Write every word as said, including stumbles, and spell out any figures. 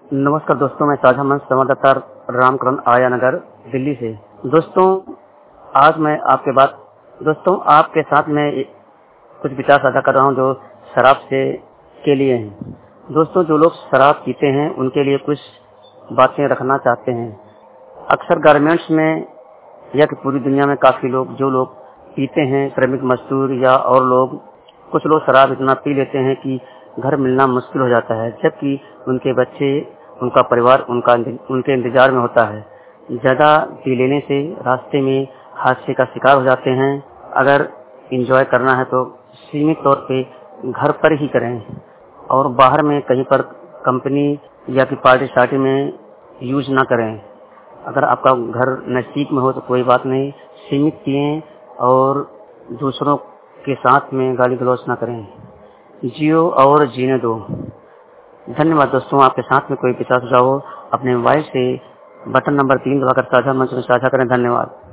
नमस्कार दोस्तों, मैं साझा मंच संवाददाता रामकरण आया नगर दिल्ली से। दोस्तों आज मैं आपके बात दोस्तों आपके साथ में कुछ विचार साझा कर रहा हूं जो शराब से के लिए हैं। दोस्तों जो लोग शराब पीते हैं उनके लिए कुछ बातें रखना चाहते हैं। अक्सर गारमेंट्स में या कि पूरी दुनिया में काफी लोग जो लोग पीते हैं, श्रमिक मजदूर या और लोग, कुछ लोग शराब इतना पी लेते हैं कि घर मिलना मुश्किल हो जाता है, जबकि उनके बच्चे, उनका परिवार उनका उनके इंतजार में होता है। ज्यादा पी लेने से रास्ते में हादसे का शिकार हो जाते हैं। अगर एंजॉय करना है तो सीमित तौर पे घर पर ही करें और बाहर में कहीं पर कंपनी या कि पार्टी शार्टी में यूज ना करें। अगर आपका घर नजदीक में हो तो कोई बात नहीं, सीमित पिएं और दूसरों के साथ में गाली गलौज ना करें। जियो और जीने दो। धन्यवाद दोस्तों। आपके साथ में कोई विचार सुझाव हो अपने मोबाइल से बटन नंबर तीन दबाकर साझा मंच में साझा करें। धन्यवाद।